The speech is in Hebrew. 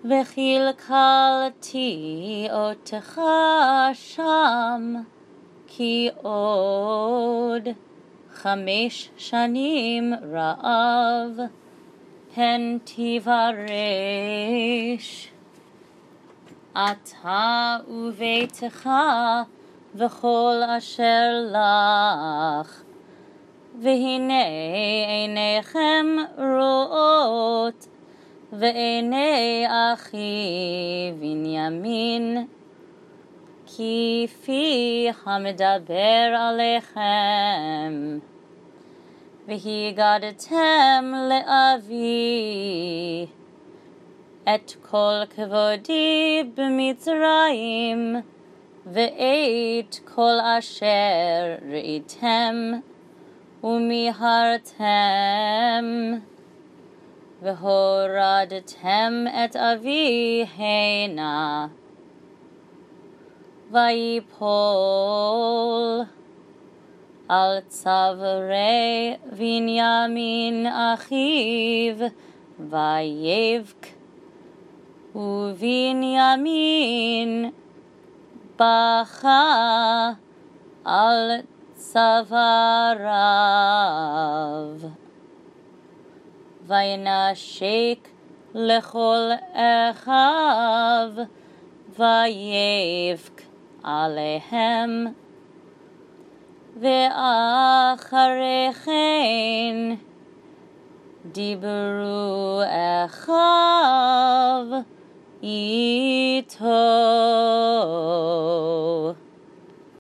וכלכלתי אותך שם, כי עוד 5 שנים רעב פן תברש. אתה וביתך וכל אשר לך, והנה עיניכם רואות, ועיני אחי בנימין, כי פי המדבר עליכם. והגדתם לאבי את כל כבודי במצרים, ואת כל אשר ראיתם ומיהרתם, והורדתם את אבי הנה, ויפול על צווארי בנימין אחיו, ויבך, ובנימין בכה על צוואריו, וינשק לכל אחיו, ויבך עליהם. ואחרי כן דיברו אחיו איתו.